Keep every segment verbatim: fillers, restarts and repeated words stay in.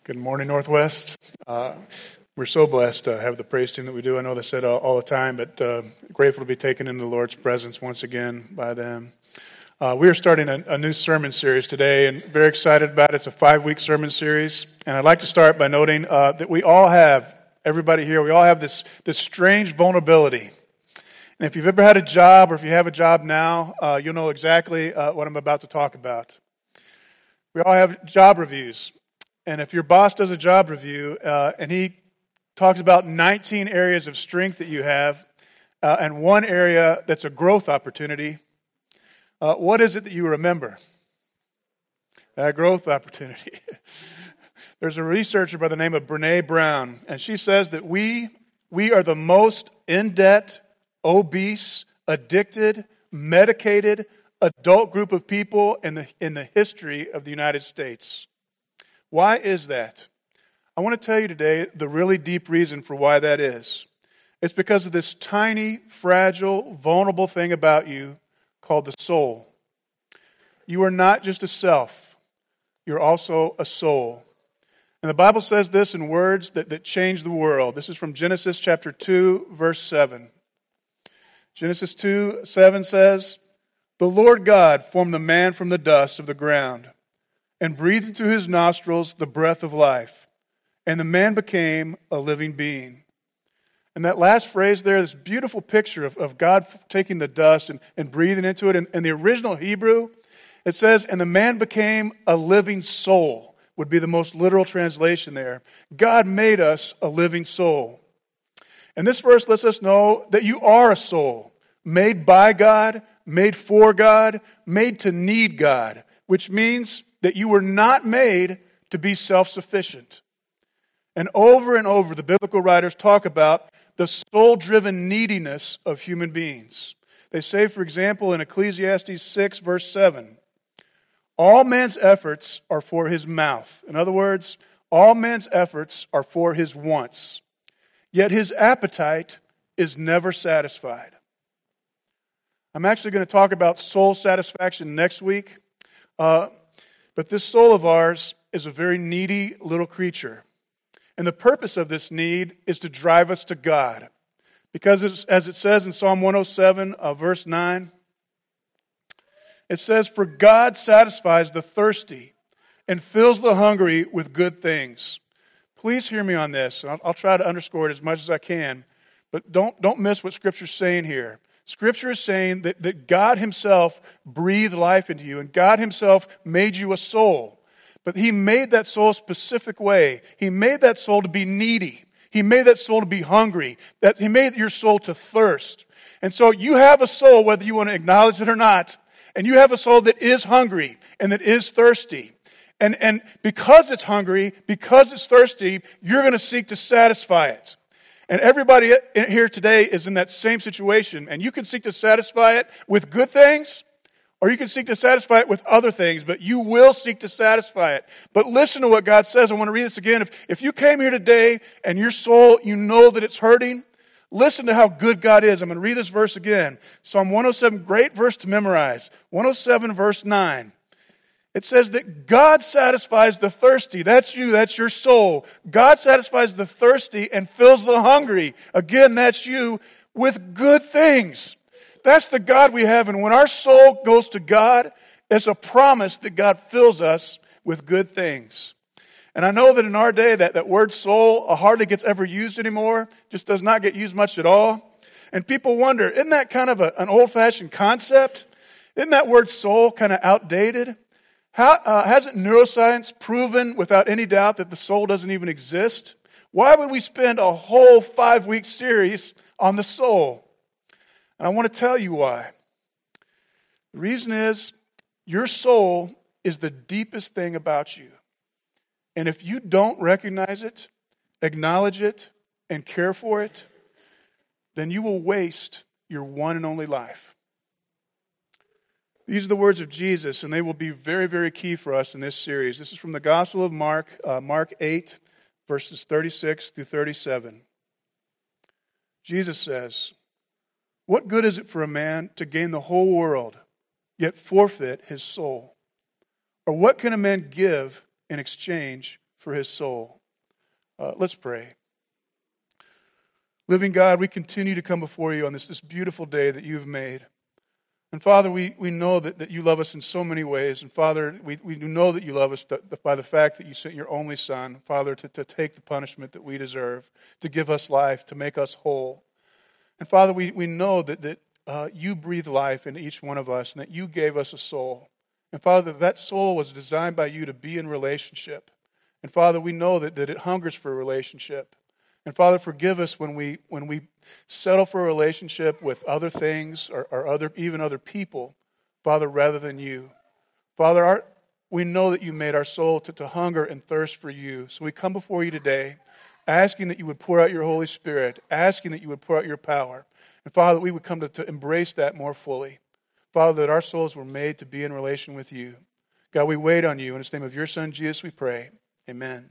Good morning, Northwest. Uh, we're so blessed to have the praise team that we do. I know they said all, all the time, but uh, grateful to be taken into the Lord's presence once again by them. Uh, we are starting a, a new sermon series today, and very excited about it. It's a five-week sermon series, and I'd like to start by noting uh, that we all have, everybody here, we all have this, this strange vulnerability. And if you've ever had a job, or if you have a job now, uh, you'll know exactly uh, what I'm about to talk about. We all have job reviews. And if your boss does a job review uh, and he talks about nineteen areas of strength that you have uh, and one area that's a growth opportunity, uh, what is it that you remember? That growth opportunity. There's a researcher by the name of Brené Brown, and she says that we, we are the most in-debt, obese, addicted, medicated adult group of people in the, in the history of the United States. Why is that? I want to tell you today the really deep reason for why that is. It's because of this tiny, fragile, vulnerable thing about you called the soul. You are not just a self. You're also a soul. And the Bible says this in words that, that change the world. This is from Genesis chapter two, verse seven. Genesis two, seven says, "The Lord God formed the man from the dust of the ground, and breathed into his nostrils the breath of life. And the man became a living being." And that last phrase there, this beautiful picture of, of God taking the dust and, and breathing into it. In, in the original Hebrew, it says, "And the man became a living soul," would be the most literal translation there. God made us a living soul. And this verse lets us know that you are a soul, made by God, made for God, made to need God, which means that you were not made to be self-sufficient. And over and over, the biblical writers talk about the soul-driven neediness of human beings. They say, for example, in Ecclesiastes six, verse seven, "All man's efforts are for his mouth." In other words, all man's efforts are for his wants. Yet his appetite is never satisfied. I'm actually going to talk about soul satisfaction next week. Uh, But this soul of ours is a very needy little creature. And the purpose of this need is to drive us to God. Because as it says in Psalm one oh seven, uh, verse nine, it says, "For God satisfies the thirsty and fills the hungry with good things." Please hear me on this. I'll, I'll try to underscore it as much as I can. But don't, don't miss what Scripture's saying here. Scripture is saying that, that God himself breathed life into you, and God himself made you a soul. But he made that soul a specific way. He made that soul to be needy. He made that soul to be hungry. That he made your soul to thirst. And so you have a soul, whether you want to acknowledge it or not, and you have a soul that is hungry and that is thirsty. And, and because it's hungry, because it's thirsty, you're going to seek to satisfy it. And everybody here today is in that same situation. And you can seek to satisfy it with good things, or you can seek to satisfy it with other things, but you will seek to satisfy it. But listen to what God says. I want to read this again. If, if you came here today and your soul, you know that it's hurting, listen to how good God is. I'm going to read this verse again. Psalm one oh seven, great verse to memorize. one oh seven, verse nine. It says that God satisfies the thirsty. That's you. That's your soul. God satisfies the thirsty and fills the hungry. Again, that's you, with good things. That's the God we have. And when our soul goes to God, it's a promise that God fills us with good things. And I know that in our day, that, that word soul hardly gets ever used anymore. Just does not get used much at all. And people wonder, isn't that kind of a, an old-fashioned concept? Isn't that word soul kind of outdated? How, uh, hasn't neuroscience proven without any doubt that the soul doesn't even exist? Why would we spend a whole five-week series on the soul? And I want to tell you why. The reason is your soul is the deepest thing about you. And if you don't recognize it, acknowledge it, and care for it, then you will waste your one and only life. These are the words of Jesus, and they will be very, very key for us in this series. This is from the Gospel of Mark, uh, Mark eight, verses thirty-six through thirty-seven. Jesus says, "What good is it for a man to gain the whole world, yet forfeit his soul? Or what can a man give in exchange for his soul. Uh, let's pray. Living God, we continue to come before you on this, this beautiful day that you've made. And Father, we, we know that, that you love us in so many ways. And Father, we, we do know that you love us by the fact that you sent your only Son, Father, to, to take the punishment that we deserve, to give us life, to make us whole. And Father, we, we know that, that uh, you breathe life into each one of us and that you gave us a soul. And Father, that soul was designed by you to be in relationship. And Father, we know that, that it hungers for a relationship. And Father, forgive us when we when we settle for a relationship with other things or, or other even other people, Father, rather than you. Father, our, we know that you made our soul to, to hunger and thirst for you. So we come before you today, asking that you would pour out your Holy Spirit, asking that you would pour out your power. And Father, that we would come to, to embrace that more fully. Father, that our souls were made to be in relation with you. God, we wait on you. In the name of your Son, Jesus, we pray. Amen.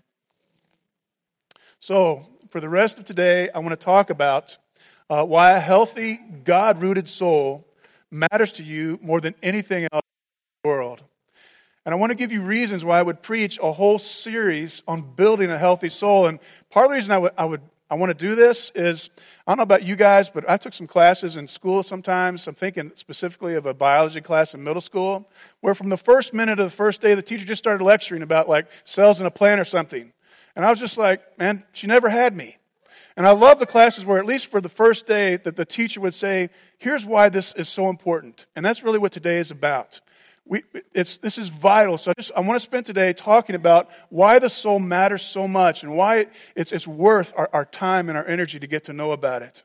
So, for the rest of today, I want to talk about uh, why a healthy, God-rooted soul matters to you more than anything else in the world. And I want to give you reasons why I would preach a whole series on building a healthy soul. And part of the reason I would, I would I want to do this is, I don't know about you guys, but I took some classes in school sometimes. I'm thinking specifically of a biology class in middle school, where from the first minute of the first day, the teacher just started lecturing about like cells in a plant or something. And I was just like, man, she never had me. And I love the classes where at least for the first day that the teacher would say, here's why this is so important. And that's really what today is about. We, it's, this is vital. So I, just, I want to spend today talking about why the soul matters so much and why it's, it's worth our, our time and our energy to get to know about it.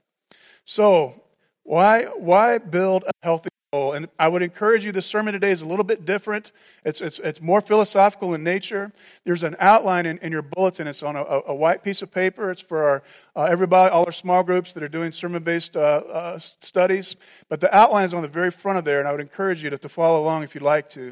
So why, why build a healthy soul? And I would encourage you, this sermon today is a little bit different. It's, it's, it's more philosophical in nature. There's an outline in, in your bulletin. It's on a, a white piece of paper. It's for our, uh, everybody, all our small groups that are doing sermon-based uh, uh, studies. But the outline is on the very front of there, and I would encourage you to, to follow along if you'd like to.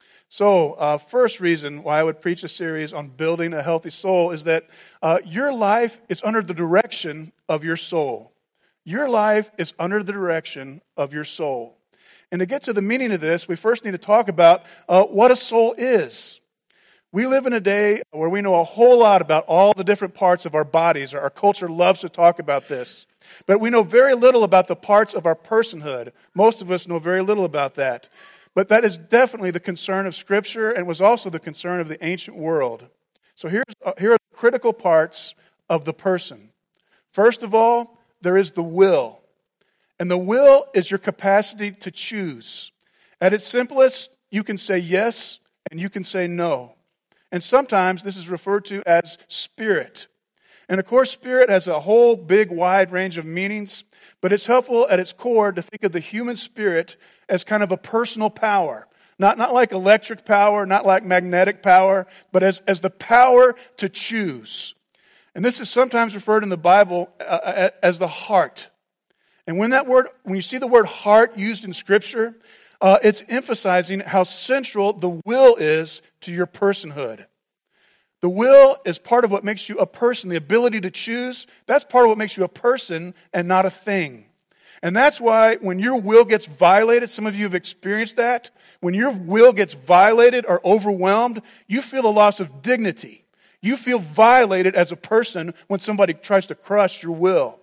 So, uh, first reason why I would preach a series on building a healthy soul is that uh, your life is under the direction of your soul. Your life is under the direction of your soul. And to get to the meaning of this, we first need to talk about uh, what a soul is. We live in a day where we know a whole lot about all the different parts of our bodies. Our culture loves to talk about this. But we know very little about the parts of our personhood. Most of us know very little about that. But that is definitely the concern of Scripture and was also the concern of the ancient world. So here's, uh, here are the critical parts of the person. First of all, there is the will. And the will is your capacity to choose. At its simplest, you can say yes and you can say no. And sometimes this is referred to as spirit. And of course, spirit has a whole big, wide range of meanings, but it's helpful at its core to think of the human spirit as kind of a personal power. Not, not like electric power, not like magnetic power, but as, as the power to choose. And this is sometimes referred in the Bible uh, as the heart. And when that word, when you see the word heart used in Scripture, uh, it's emphasizing how central the will is to your personhood. The will is part of what makes you a person. The ability to choose, that's part of what makes you a person and not a thing. And that's why when your will gets violated, some of you have experienced that, when your will gets violated or overwhelmed, you feel a loss of dignity. You feel violated as a person when somebody tries to crush your will.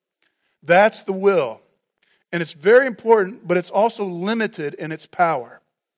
That's the will. And it's very important, but it's also limited in its power.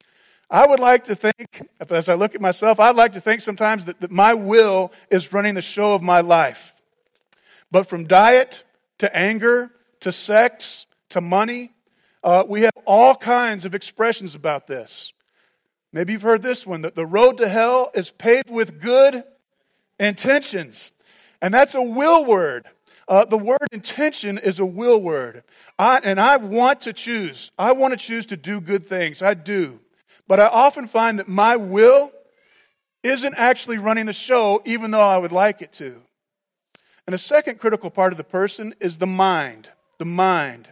I would like to think, as I look at myself, I'd like to think sometimes that, that my will is running the show of my life. But from diet to anger to sex to money, uh, we have all kinds of expressions about this. Maybe you've heard this one, that the road to hell is paved with good intentions. And that's a will word. Uh, the word intention is a will word. I, and I want to choose. I want to choose to do good things. I do. But I often find that my will isn't actually running the show, even though I would like it to. And the second critical part of the person is the mind. The mind.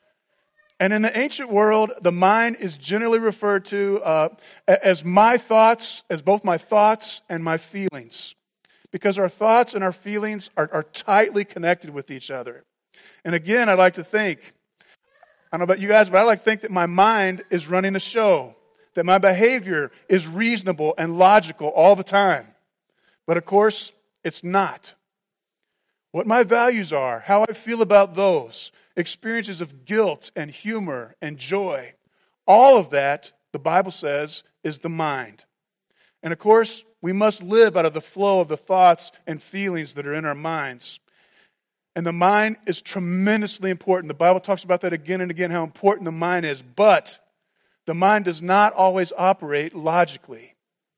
And in the ancient world, the mind is generally referred to uh, as my thoughts, as both my thoughts and my feelings. Because our thoughts and our feelings are, are tightly connected with each other. And again, I'd like to think, I don't know about you guys, but I like to think that my mind is running the show. That my behavior is reasonable and logical all the time. But of course, it's not. What my values are, how I feel about those, experiences of guilt and humor and joy, all of that, the Bible says, is the mind. And of course, we must live out of the flow of the thoughts and feelings that are in our minds. And the mind is tremendously important. The Bible talks about that again and again, how important the mind is. But the mind does not always operate logically.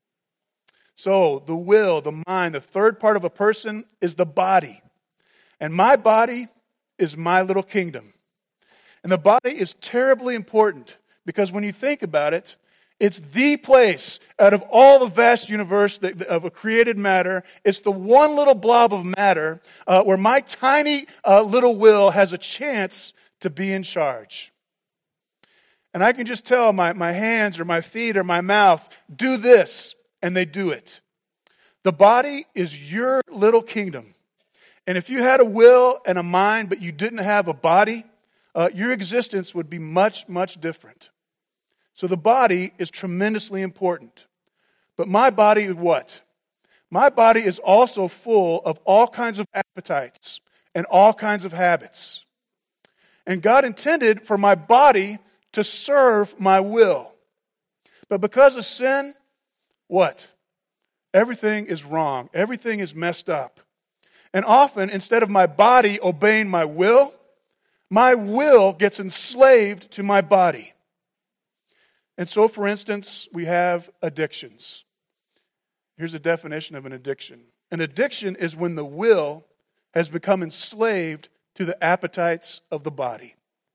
So the will, the mind, the third part of a person is the body. And my body is my little kingdom. And the body is terribly important because when you think about it, it's the place out of all the vast universe that, of a created matter. It's the one little blob of matter uh, where my tiny uh, little will has a chance to be in charge. And I can just tell my, my hands or my feet or my mouth, do this, and they do it. The body is your little kingdom. And if you had a will and a mind, but you didn't have a body, uh, your existence would be much, much different. So the body is tremendously important. But my body is what? My body is also full of all kinds of appetites and all kinds of habits. And God intended for my body to serve my will. But because of sin, what? Everything is wrong. Everything is messed up. And often, instead of my body obeying my will, my will gets enslaved to my body. And so, for instance, we have addictions. Here's a definition of an addiction. An addiction is when the will has become enslaved to the appetites of the body.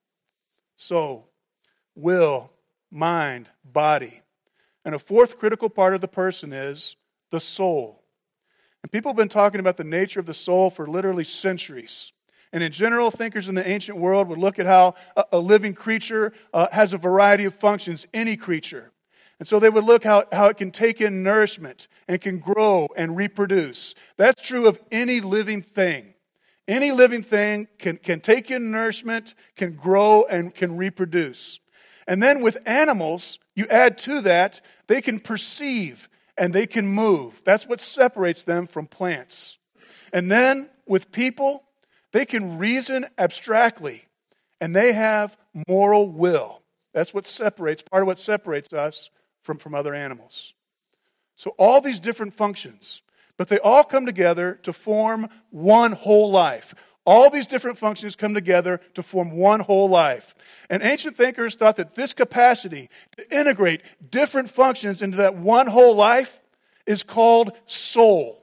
So, will, mind, body. And a fourth critical part of the person is the soul. And people have been talking about the nature of the soul for literally centuries. And in general, thinkers in the ancient world would look at how a, a living creature uh, has a variety of functions, any creature. And so they would look how, how it can take in nourishment and can grow and reproduce. That's true of any living thing. Any living thing can, can take in nourishment, can grow, and can reproduce. And then with animals, you add to that, they can perceive and they can move. That's what separates them from plants. And then with people, they can reason abstractly, and they have moral will. That's what separates, part of what separates us from, from other animals. So all these different functions, but they all come together to form one whole life. All these different functions come together to form one whole life. And ancient thinkers thought that this capacity to integrate different functions into that one whole life is called soul.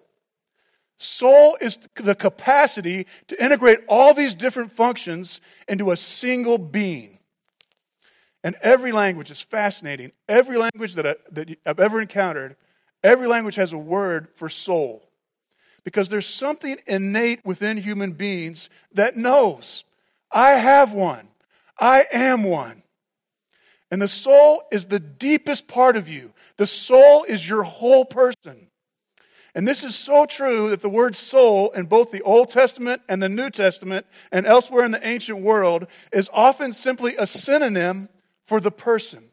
Soul is the capacity to integrate all these different functions into a single being. And every language is fascinating. Every language that, I, that I've ever encountered, every language has a word for soul. Because there's something innate within human beings that knows, I have one. I am one. And the soul is the deepest part of you. The soul is your whole person. And this is so true that the word soul in both the Old Testament and the New Testament and elsewhere in the ancient world is often simply a synonym for the person.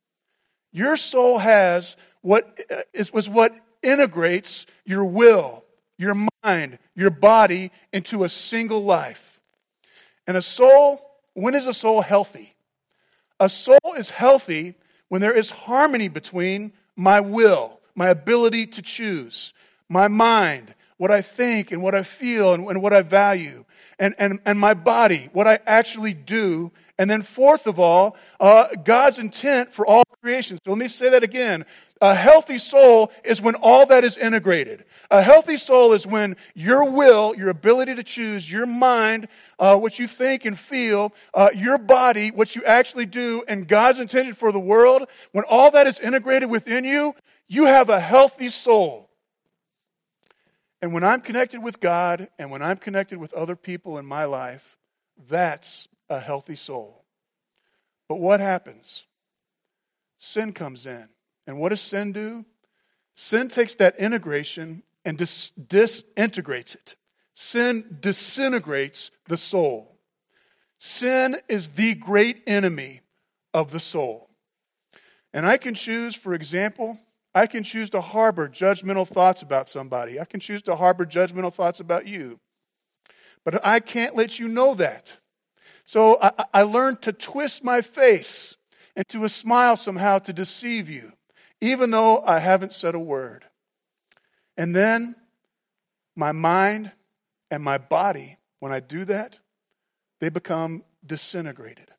Your soul has what is was what integrates your will, your mind, your body into a single life. And a soul, when is a soul healthy? A soul is healthy when there is harmony between my will, my ability to choose, my mind, what I think and what I feel and, and what I value, and, and, and my body, what I actually do. And then fourth of all, uh, God's intent for all creation. So let me say that again. A healthy soul is when all that is integrated. A healthy soul is when your will, your ability to choose, your mind, uh, what you think and feel, uh, your body, what you actually do, and God's intention for the world, when all that is integrated within you, you have a healthy soul. And when I'm connected with God and when I'm connected with other people in my life, that's a healthy soul. But what happens? Sin comes in. And what does sin do? Sin takes that integration and dis- disintegrates it. Sin disintegrates the soul. Sin is the great enemy of the soul. And I can choose, for example, I can choose to harbor judgmental thoughts about somebody. I can choose to harbor judgmental thoughts about you. But I can't let you know that. So I, I learned to twist my face into a smile somehow to deceive you, even though I haven't said a word. And then my mind and my body, when I do that, they become disintegrated.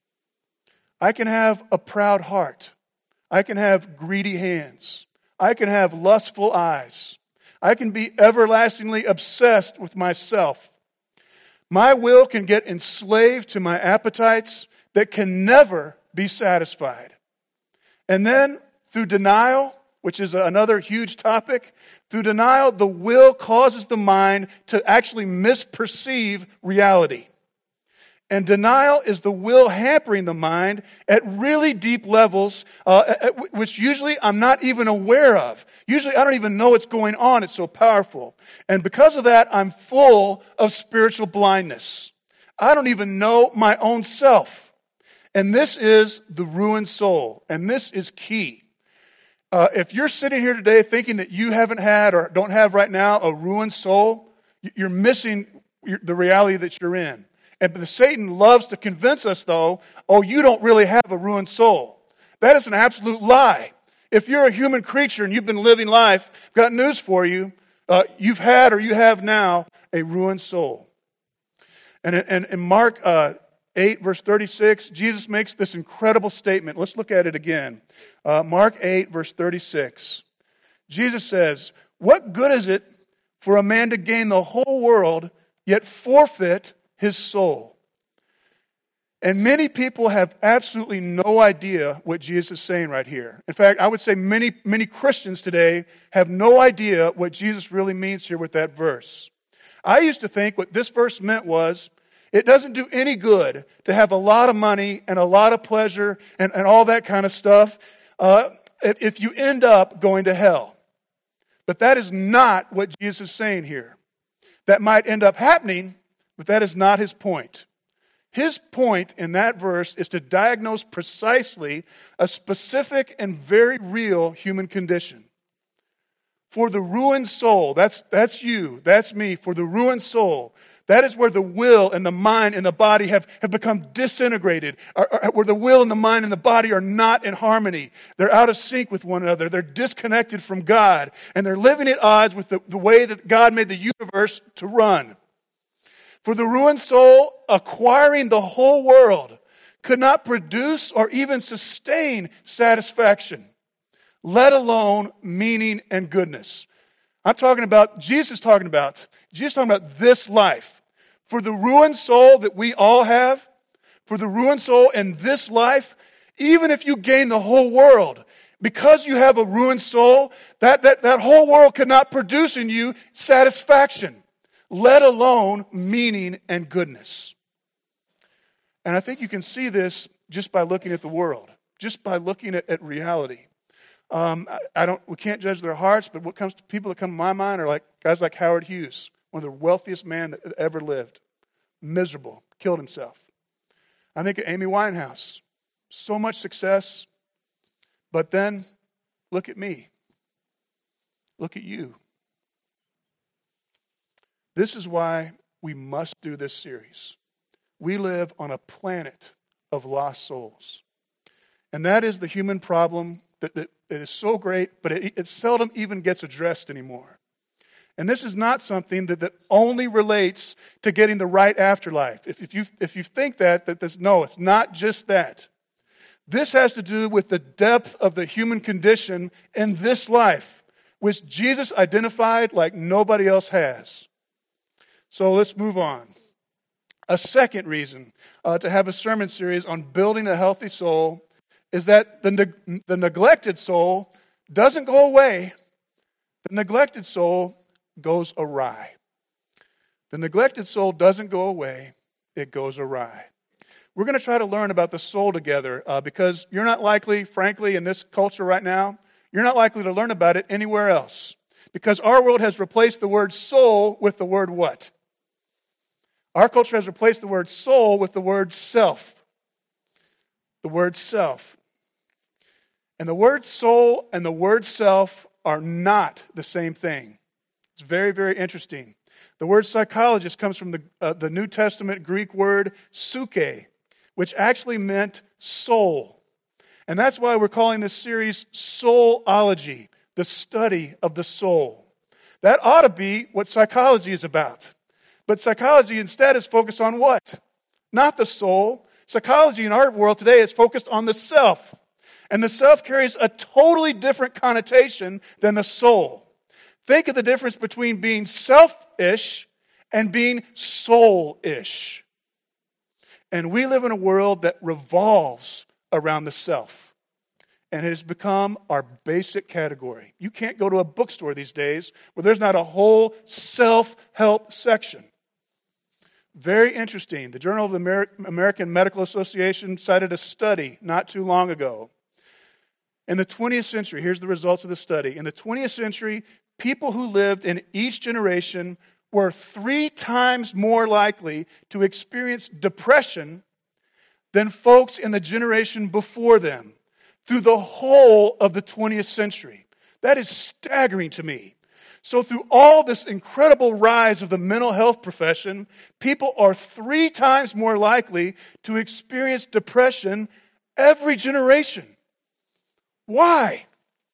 I can have a proud heart. I can have greedy hands. I can have lustful eyes. I can be everlastingly obsessed with myself. My will can get enslaved to my appetites that can never be satisfied. And then, through denial, which is another huge topic, through denial, the will causes the mind to actually misperceive reality. And denial is the will hampering the mind at really deep levels, uh, at, which usually I'm not even aware of. Usually I don't even know what's going on. It's so powerful. And because of that, I'm full of spiritual blindness. I don't even know my own self. And this is the ruined soul. And this is key. Uh, if you're sitting here today thinking that you haven't had or don't have right now a ruined soul, you're missing the reality that you're in. And the Satan loves to convince us, though, oh, you don't really have a ruined soul. That is an absolute lie. If you're a human creature and you've been living life, I've got news for you. Uh, you've had or you have now a ruined soul. And in Mark uh, eight, verse thirty-six, Jesus makes this incredible statement. Let's look at it again. Uh, Mark eight, verse thirty-six. Jesus says, "What good is it for a man to gain the whole world, yet forfeit his soul?" And many people have absolutely no idea what Jesus is saying right here. In fact, I would say many, many Christians today have no idea what Jesus really means here with that verse. I used to think what this verse meant was, it doesn't do any good to have a lot of money and a lot of pleasure and, and all that kind of stuff uh, if, if you end up going to hell. But that is not what Jesus is saying here. That might end up happening, but that is not his point. His point in that verse is to diagnose precisely a specific and very real human condition. For the ruined soul, that's, that's you, that's me, for the ruined soul, that is where the will and the mind and the body have, have become disintegrated, or, or, where the will and the mind and the body are not in harmony. They're out of sync with one another. They're disconnected from God, and they're living at odds with the, the way that God made the universe to run. For the ruined soul, acquiring the whole world could not produce or even sustain satisfaction, let alone meaning and goodness. I'm talking about, Jesus is talking about, Jesus is talking about this life. For the ruined soul that we all have, for the ruined soul in this life, even if you gain the whole world, because you have a ruined soul, that, that, that whole world cannot produce in you satisfaction, let alone meaning and goodness. And I think you can see this just by looking at the world, just by looking at, at reality. Um, I, I don't. We can't judge their hearts, but what comes to people that come to my mind are like guys like Howard Hughes, one of the wealthiest men that ever lived, miserable, killed himself. I think of Amy Winehouse, so much success, but then look at me, look at you. This is why we must do this series. We live on a planet of lost souls. And that is the human problem that, that, that is so great, but it, it seldom even gets addressed anymore. And this is not something that, that only relates to getting the right afterlife. If, if, you, if you think that, that this, no, it's not just that. This has to do with the depth of the human condition in this life, which Jesus identified like nobody else has. So let's move on. A second reason uh, to have a sermon series on building a healthy soul is that the, ne- the neglected soul doesn't go away. The neglected soul goes awry. The neglected soul doesn't go away. It goes awry. We're going to try to learn about the soul together uh, because you're not likely, frankly, in this culture right now, you're not likely to learn about it anywhere else. Because our world has replaced the word soul with the word what? Our culture has replaced the word soul with the word self. The word self. And the word soul and the word self are not the same thing. It's very, very interesting. The word psychologist comes from the, uh, the New Testament Greek word psyche, which actually meant soul. And that's why we're calling this series Soulology, the study of the soul. That ought to be what psychology is about. But psychology instead is focused on what? Not the soul. Psychology in our world today is focused on the self. And the self carries a totally different connotation than the soul. Think of the difference between being selfish and being soul-ish. And we live in a world that revolves around the self. And it has become our basic category. You can't go to a bookstore these days where there's not a whole self-help section. Very interesting. The Journal of the Amer- American Medical Association cited a study not too long ago. In the twentieth century, here's the results of the study. In the twentieth century, people who lived in each generation were three times more likely to experience depression than folks in the generation before them through the whole of the twentieth century. That is staggering to me. So through all this incredible rise of the mental health profession, people are three times more likely to experience depression every generation. Why?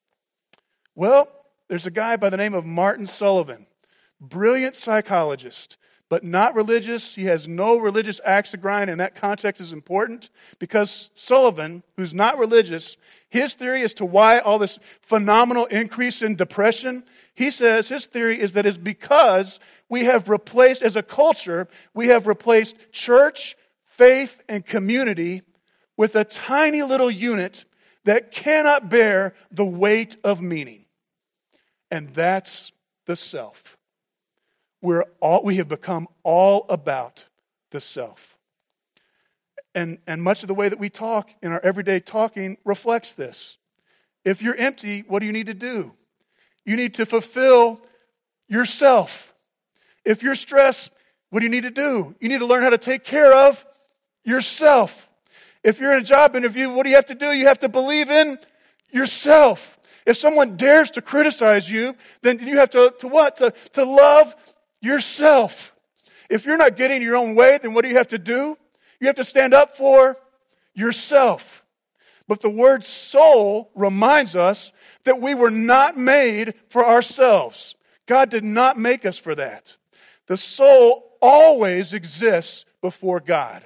Well, there's a guy by the name of Martin Sullivan, brilliant psychologist, but not religious. He has no religious axe to grind, and that context is important because Sullivan, who's not religious, his theory as to why all this phenomenal increase in depression, he says his theory is that it's because we have replaced, as a culture, we have replaced church, faith, and community with a tiny little unit that cannot bear the weight of meaning. And that's the self. We're all, we have become all about the self. And, and much of the way that we talk in our everyday talking reflects this. If you're empty, what do you need to do? You need to fulfill yourself. If you're stressed, what do you need to do? You need to learn how to take care of yourself. If you're in a job interview, what do you have to do? You have to believe in yourself. If someone dares to criticize you, then you have to, to what? To, to love yourself. If you're not getting your own way, then what do you have to do? You have to stand up for yourself. But the word soul reminds us that we were not made for ourselves. God did not make us for that. The soul always exists before God.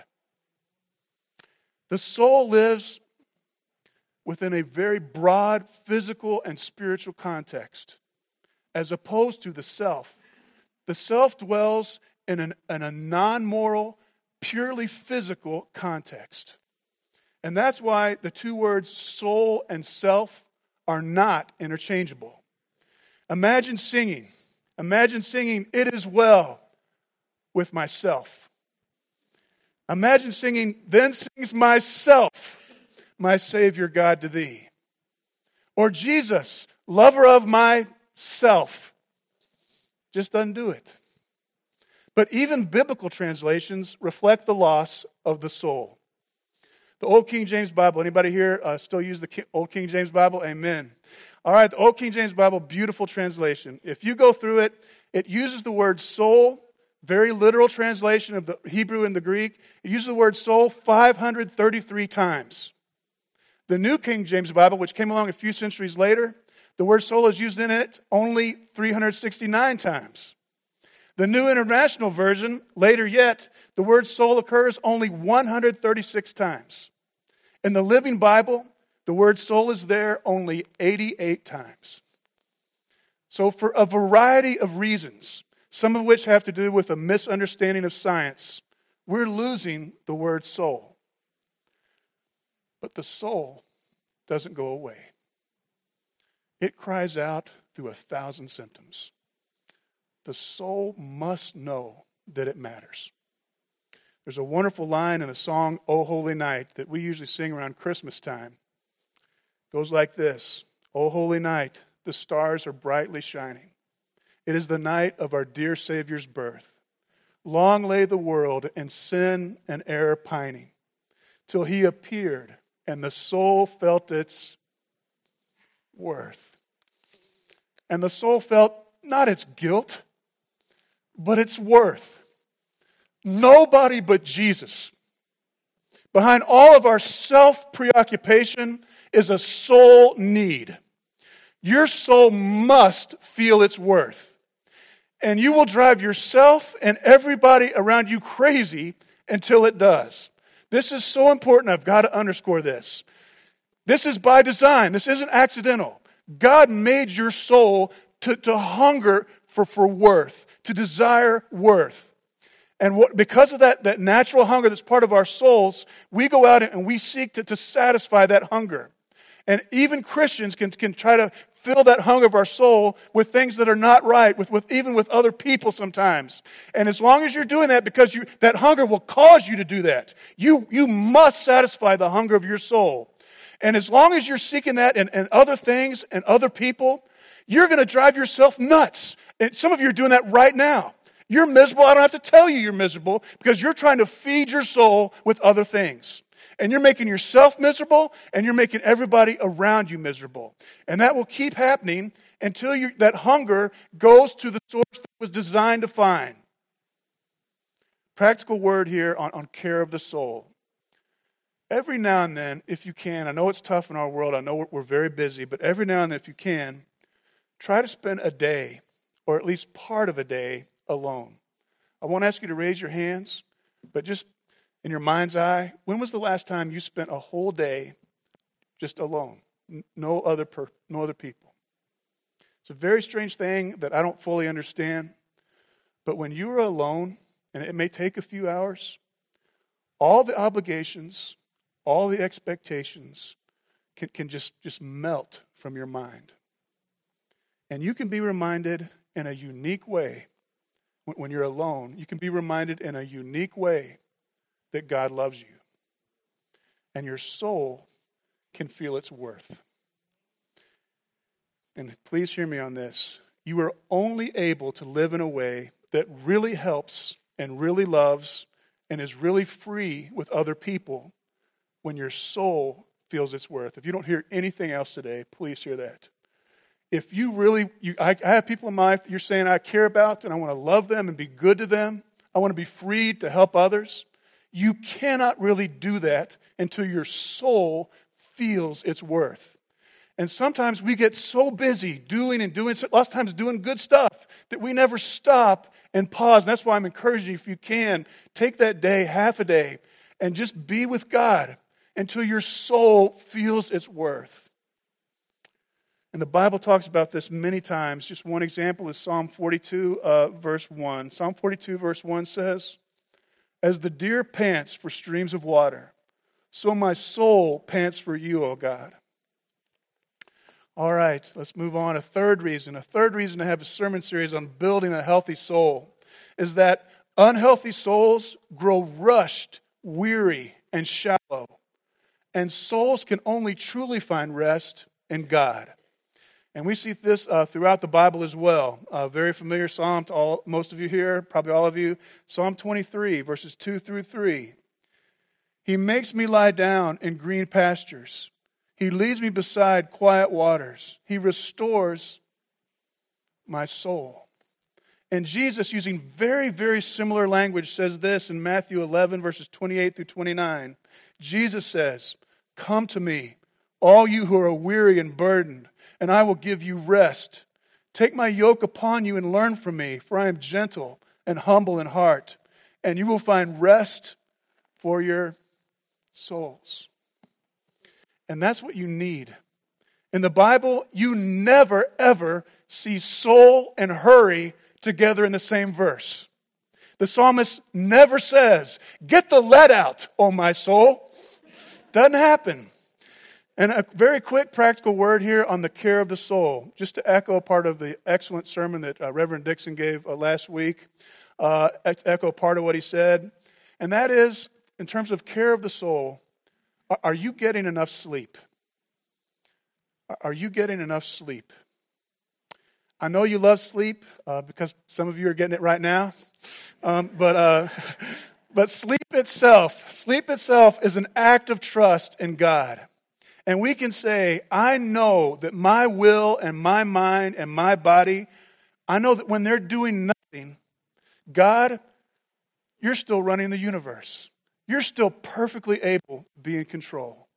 The soul lives within a very broad physical and spiritual context, as opposed to the self. The self dwells in, an, in a non-moral, purely physical context. And that's why the two words soul and self are not interchangeable. Imagine singing. Imagine singing, "It is well with myself." Imagine singing, "Then sings myself, my Savior God to thee." Or Jesus, "Lover of myself." Just undo it. But even biblical translations reflect the loss of the soul. The Old King James Bible, anybody here uh, still use the King, Old King James Bible? Amen. All right, the Old King James Bible, beautiful translation. If you go through it, it uses the word soul, very literal translation of the Hebrew and the Greek. It uses the word soul five hundred thirty-three times. The New King James Bible, which came along a few centuries later, the word soul is used in it only three hundred sixty-nine times. The New International Version, later yet, the word soul occurs only one hundred thirty-six times. In the Living Bible, the word soul is there only eighty-eight times. So for a variety of reasons, some of which have to do with a misunderstanding of science, we're losing the word soul. But the soul doesn't go away. It cries out through a thousand symptoms. The soul must know that it matters. There's a wonderful line in the song, "O Holy Night," that we usually sing around Christmas time. It goes like this: "O holy night, the stars are brightly shining. It is the night of our dear Savior's birth. Long lay the world in sin and error pining, till he appeared and the soul felt its worth. And the soul felt not its guilt, but its worth. Nobody but Jesus. Behind all of our self-preoccupation is a soul need. Your soul must feel its worth. And you will drive yourself and everybody around you crazy until it does. This is so important. I've got to underscore this. This is by design. This isn't accidental. God made your soul to, to hunger for, for worth, to desire worth. And what, because of that, that natural hunger that's part of our souls, we go out and we seek to, to satisfy that hunger. And even Christians can, can try to fill that hunger of our soul with things that are not right, with, with even with other people sometimes. And as long as you're doing that, because you, that hunger will cause you to do that, you, you must satisfy the hunger of your soul. And as long as you're seeking that and, and other things and other people, you're going to drive yourself nuts. And some of you are doing that right now. You're miserable. I don't have to tell you you're miserable because you're trying to feed your soul with other things. And you're making yourself miserable, and you're making everybody around you miserable. And that will keep happening until you, that hunger goes to the source that it was designed to find. Practical word here on, on care of the soul. Every now and then, if you can, I know it's tough in our world, I know we're, we're very busy, but every now and then, if you can, try to spend a day, or at least part of a day, alone. I won't ask you to raise your hands, but just in your mind's eye, when was the last time you spent a whole day just alone? No other per, no other people. It's a very strange thing that I don't fully understand, but when you are alone, and it may take a few hours, all the obligations, all the expectations can, can just, just melt from your mind. And you can be reminded in a unique way, when, when you're alone, you can be reminded in a unique way that God loves you. And your soul can feel its worth. And please hear me on this. You are only able to live in a way that really helps and really loves and is really free with other people when your soul feels its worth. If you don't hear anything else today, please hear that. If you really, you, I, I have people in my life that you're saying I care about and I want to love them and be good to them. I want to be free to help others. You cannot really do that until your soul feels its worth. And sometimes we get so busy doing and doing, lots of times doing good stuff, that we never stop and pause. And that's why I'm encouraging you, if you can, take that day, half a day, and just be with God until your soul feels its worth. And the Bible talks about this many times. Just one example is Psalm forty-two, uh, verse one. Psalm forty-two, verse one says, "As the deer pants for streams of water, so my soul pants for you, O God." All right, let's move on. A third reason, a third reason to have a sermon series on building a healthy soul is that unhealthy souls grow rushed, weary, and shallow. And souls can only truly find rest in God. And we see this uh, throughout the Bible as well. A very familiar psalm to all, most of you here, probably all of you. Psalm twenty-three, verses two through three. "He makes me lie down in green pastures. He leads me beside quiet waters. He restores my soul." And Jesus, using very, very similar language, says this in Matthew eleven, verses twenty-eight through twenty-nine. Jesus says, "Come to me, all you who are weary and burdened, and I will give you rest. Take my yoke upon you and learn from me, for I am gentle and humble in heart, and you will find rest for your souls." And that's what you need. In the Bible, you never, ever see soul and hurry together in the same verse. The psalmist never says, "Get the lead out, O my soul." Doesn't happen. And a very quick practical word here on the care of the soul, just to echo part of the excellent sermon that uh, Reverend Dixon gave uh, last week, uh, echo part of what he said. And that is, in terms of care of the soul, are you getting enough sleep? Are you getting enough sleep? I know you love sleep uh, because some of you are getting it right now. Um, but uh, but sleep itself, sleep itself is an act of trust in God. And we can say, I know that my will and my mind and my body, I know that when they're doing nothing, God, you're still running the universe. You're still perfectly able to be in control.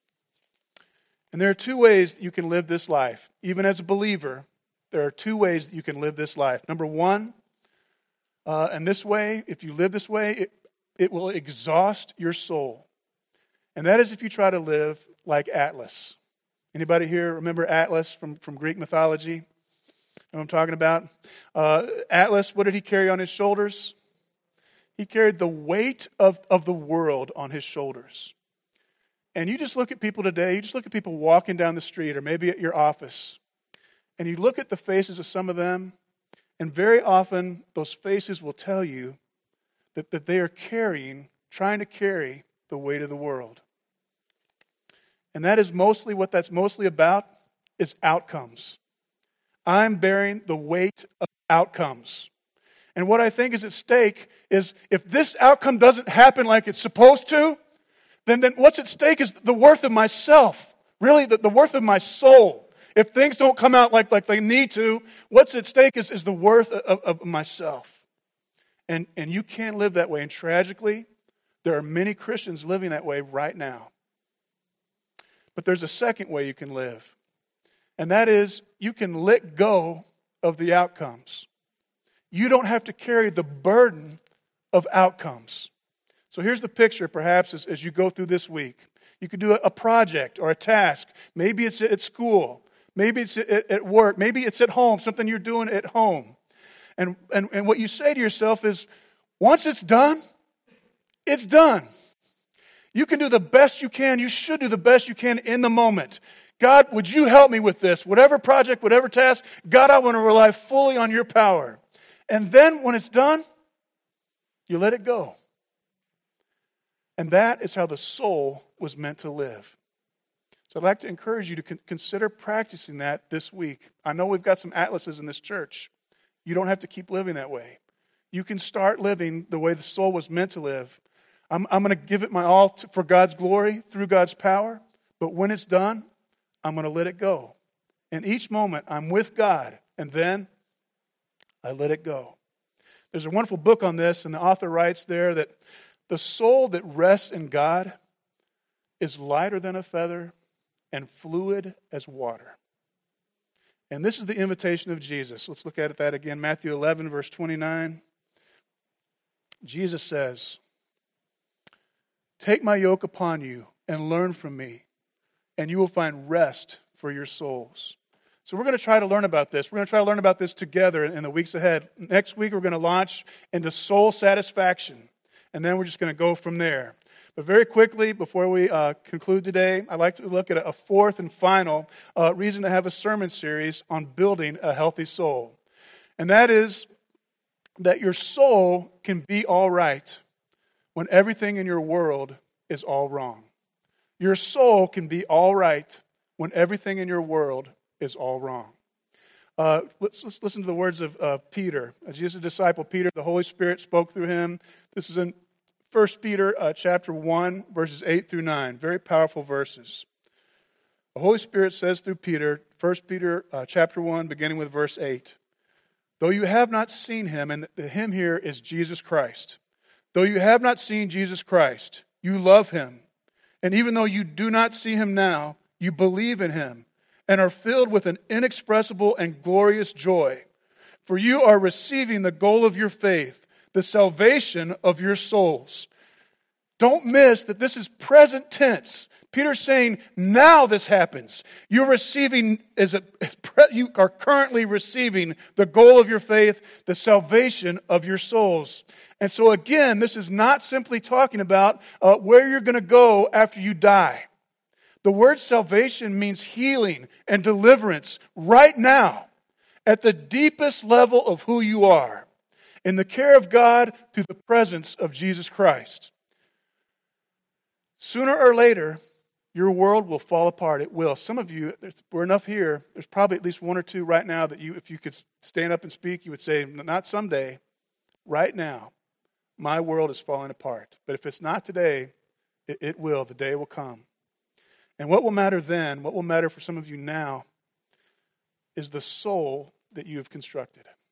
And there are two ways that you can live this life. Even as a believer, there are two ways that you can live this life. Number one, uh, and this way, if you live this way, it, it will exhaust your soul. And that is if you try to live like Atlas. Anybody here remember Atlas from, from Greek mythology? Know what I'm talking about? Uh, Atlas, what did he carry on his shoulders? He carried the weight of, of the world on his shoulders. And you just look at people today, you just look at people walking down the street or maybe at your office, and you look at the faces of some of them, and very often those faces will tell you that, that they are carrying, trying to carry the weight of the world. And that is mostly what that's mostly about, is outcomes. I'm bearing the weight of outcomes. And what I think is at stake is if this outcome doesn't happen like it's supposed to, then, then what's at stake is the worth of myself, really the, the worth of my soul. If things don't come out like, like they need to, what's at stake is, is the worth of, of myself. And, and you can't live that way. And tragically, there are many Christians living that way right now. But there's a second way you can live. And that is you can let go of the outcomes. You don't have to carry the burden of outcomes. So here's the picture, perhaps, as, as you go through this week. You could do a, a project or a task. Maybe it's at school. Maybe it's at, at work. Maybe it's at home, something you're doing at home. And, and, and what you say to yourself is, once it's done, it's done. You can do the best you can. You should do the best you can in the moment. God, would you help me with this? Whatever project, whatever task, God, I want to rely fully on your power. And then when it's done, you let it go. And that is how the soul was meant to live. So I'd like to encourage you to con- consider practicing that this week. I know we've got some atlases in this church. You don't have to keep living that way. You can start living the way the soul was meant to live. I'm, I'm going to give it my all to, for God's glory through God's power. But when it's done, I'm going to let it go. In each moment, I'm with God. And then I let it go. There's a wonderful book on this, and the author writes there that the soul that rests in God is lighter than a feather and fluid as water. And this is the invitation of Jesus. Let's look at that again. Matthew eleven, verse twenty-nine. Jesus says, "Take my yoke upon you and learn from me, and you will find rest for your souls." So we're going to try to learn about this. We're going to try to learn about this together in the weeks ahead. Next week, we're going to launch into soul satisfaction. And then we're just going to go from there. But very quickly, before we uh, conclude today, I'd like to look at a fourth and final uh, reason to have a sermon series on building a healthy soul. And that is that your soul can be all right when everything in your world is all wrong. Your soul can be all right when everything in your world is all wrong. Uh, let's, let's listen to the words of uh, Peter. As Jesus' disciple Peter, the Holy Spirit spoke through him. This is in First Peter uh, chapter one, verses eight through nine. Very powerful verses. The Holy Spirit says through Peter, First Peter uh, chapter one, beginning with verse eight. Though you have not seen him, and the him here is Jesus Christ. Though you have not seen Jesus Christ, you love him. And even though you do not see him now, you believe in him and are filled with an inexpressible and glorious joy. For you are receiving the goal of your faith, the salvation of your souls. Don't miss that this is present tense. Peter's saying, now this happens. You're receiving, as a, you are currently receiving the goal of your faith, the salvation of your souls. And so again, this is not simply talking about uh, where you're going to go after you die. The word salvation means healing and deliverance right now at the deepest level of who you are, in the care of God through the presence of Jesus Christ. Sooner or later, your world will fall apart. It will. Some of you, we're enough here, there's probably at least one or two right now that you, if you could stand up and speak, you would say, not someday, right now, my world is falling apart. But if it's not today, it, it will. The day will come. And what will matter then, what will matter for some of you now, is the soul that you have constructed.